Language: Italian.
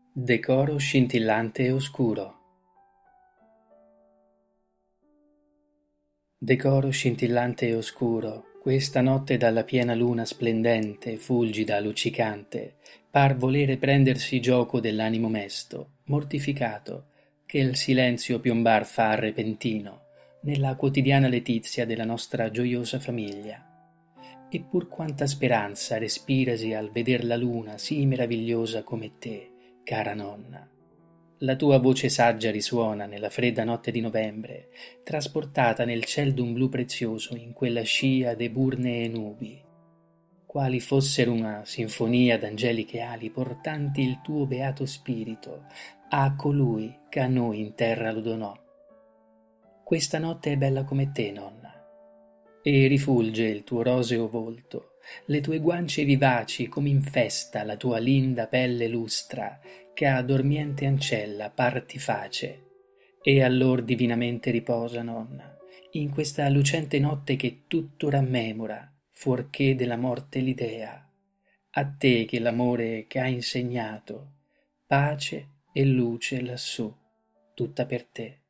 Decoro scintillante e oscuro. Decoro scintillante e oscuro, questa notte dalla piena luna splendente, fulgida, luccicante, par volere prendersi gioco dell'animo mesto, mortificato, che il silenzio piombar fa repentino, nella quotidiana letizia della nostra gioiosa famiglia. Eppur quanta speranza respirasi al veder la luna sì meravigliosa come te, cara nonna. La tua voce saggia risuona nella fredda notte di novembre, trasportata nel ciel d'un blu prezioso in quella scia d'eburnee nubi, quali fossero una sinfonia d'angeliche ali portanti il tuo beato spirito a colui che a noi in terra lo donò. Questa notte è bella come te, nonna, e rifulge il tuo roseo volto, le tue guance vivaci come in festa la tua linda pelle lustra, che a dormiente ancella par ti face, e allor divinamente riposa, nonna, in questa lucente notte che tutto rammemora, fuorché della morte l'idea, a te che l'amore che ha insegnato, pace e luce lassù, tutta per te.